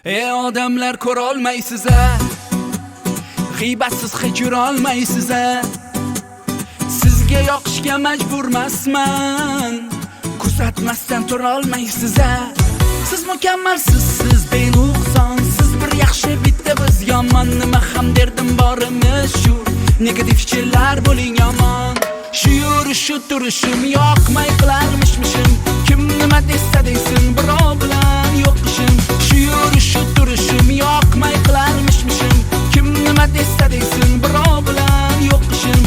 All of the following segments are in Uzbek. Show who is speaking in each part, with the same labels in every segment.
Speaker 1: Ey odamlar ko'rolmaysiz a, g'iybatsiz hech yurolmaysiz a. Sizga yoqishga majburmasman, kuzatmasdan turolmaysiz a. Siz mukammalsiz, siz benuqson, siz bir yaxshi bitta biz yomon. Nima ham derdim borimiz shu, negativ fikrlar bo'ling yomon. Shu yurishu turishim yoqmay qilarmishmishim, kim nima desa desin birov bilan yo'q ishim. Shu yurishu turishim yoqmay qilarmishmishim, kim nima desa desin birov bilan yo'q ishim.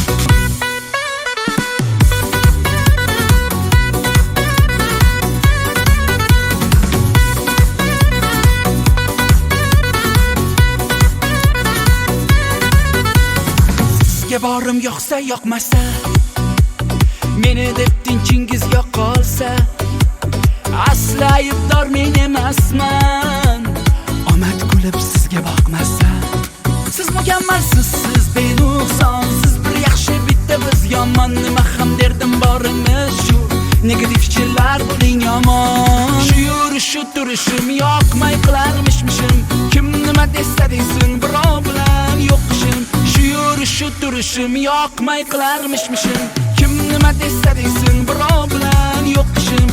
Speaker 1: Sizga borim yoqsa yoqmasa, meni deb tinchingiz yo'qolsa, asla aybdor men emasman. Omad kulib sizga boqmasa, siz mukammalsiz, siz benuqson, siz bir yaxshi bitta biz yomon. Nima ham derdim borimiz shu, negativ fikrlar bo'ling yomon. Shu yurishu turishim yoqmay qilarmishmishim, kim nima desa desin birov bilan yo'q ishim. Shu yurishu turishim yoqmay qilarmishmishim, kim nima desa desin birov bilan yo'q ishim.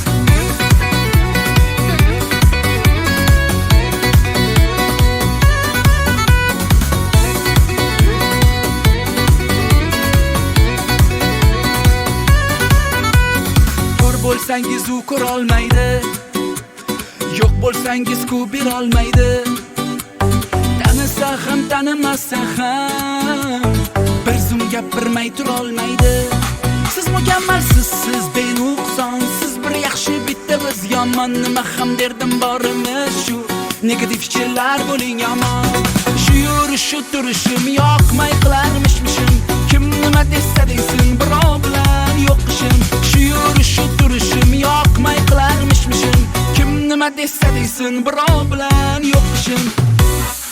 Speaker 1: Ko'r bo'lsangiz u ko'rolmaydi, yo'q bo'lsangiz ku berolmaydi. Tanisa ham tanimasa ham bir zum gapirmay turolmaydi. Siz mukammalsiz, siz benuqson, siz bir yaxshi bitta biz yomon. Nima ham derdim borimiz shu, negativ fikrlar bo'ling yomon. Shu yurishu turishim yoqmay qilarmishmishim, kim nima desa desin birov bilan yo'q ishim. Shu yurishu turishim yoqmay qilarmishmishim, kim nima desa desin birov bilan yo'q ishim.